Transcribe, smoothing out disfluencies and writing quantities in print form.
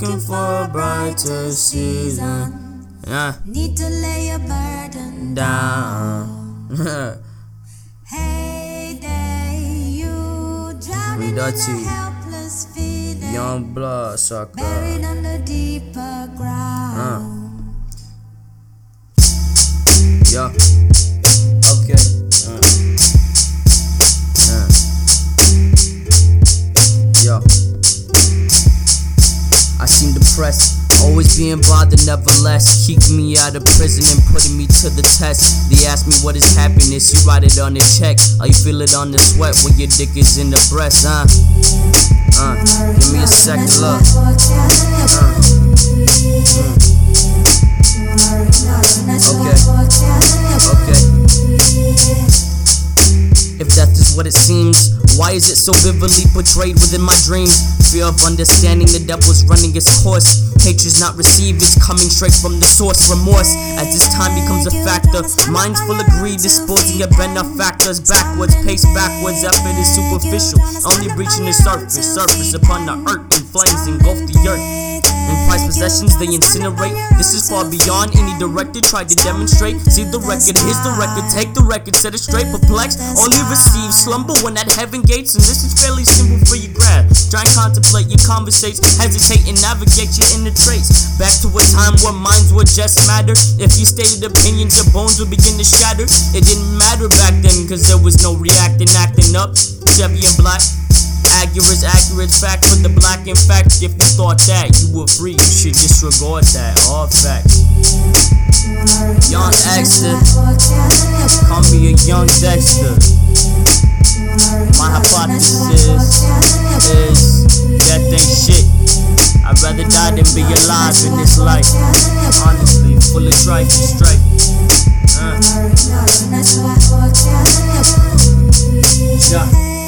looking for a brighter season. Need to lay your burden down. Hey day, you drowning in a helpless feeling. Young Bloodsucker, buried under deeper ground. Yeah. Okay. Yo. I seem depressed, always being bothered, nevertheless. Keeping me out of prison and putting me to the test. They ask me what is happiness, you write it on the check. Or you feel it on the sweat when your dick is in the breast, give me a second look. Okay. If death is what it seems, why is it so vividly portrayed within my dreams? Fear of understanding the devil's running its course. Hatred's not received, it's coming straight from the source. Remorse, as this time becomes a factor. Minds full of greed, disposing of benefactors. Backwards, pace backwards, effort is superficial. Only reaching the surface, surface upon the earth. In flames engulf the earth. In prized possessions they incinerate. This is far beyond any director tried to demonstrate. See the record, here's the record, take the record, set it straight. Perplexed, only receive slumber when at heaven gates. And this is fairly simple for your grab. Try and contemplate your conversates, hesitate and navigate your inner traits. Back to a time where minds would just matter. If you stated opinions, your bones would begin to shatter. It didn't matter back then, cause there was no reacting, acting up. Chevy and black, accurate fact for the black. In fact, if you thought that you were free, you should disregard that. All fact. Young Exter, call me a young Dexter. My hypothesis is death ain't shit. I'd rather die than be alive in this life. Honestly, full of strife and strife. Yeah.